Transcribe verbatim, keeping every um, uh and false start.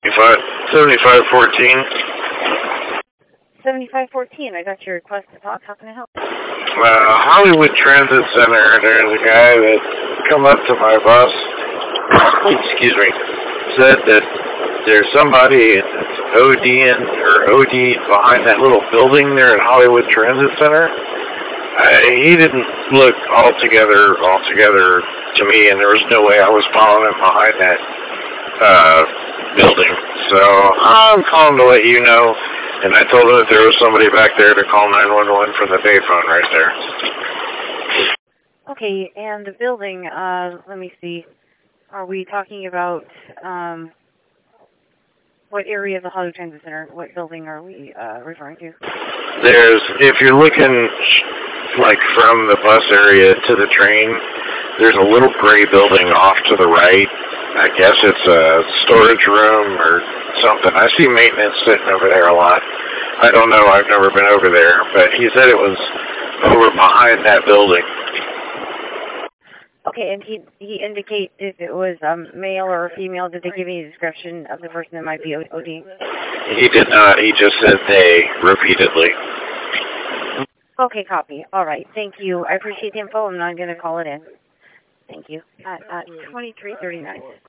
seventy-five fourteen. seventy-five fourteen, I got your request to talk. How can I help? Uh, Hollywood Transit Center, there's a guy that come up to my bus, excuse me, said that there's somebody that's ODing or OD'd behind that little building there at Hollywood Transit Center. Uh, he didn't look altogether, altogether to me, and there was no way I was following him behind that uh, building. So I'm calling to let you know, and I told him that there was somebody back there to call nine one one from the payphone right there. Okay, and the building, uh, let me see. Are we talking about um, what area of the Hollywood Transit Center? What building are we uh, referring to? There's, if you're looking like from the bus area to the train, there's a little gray building off to the right. I guess it's a storage room or something. I see maintenance sitting over there a lot. I don't know. I've never been over there, but he said it was over behind that building. Okay, and he he indicate if it was um, male or female. Did they give you a description of the person that might be ODing? He did not. He just said they repeatedly. Okay, copy. All right. Thank you. I appreciate the info. I'm not going to call it in. Thank you. At, at twenty-three thirty-nine.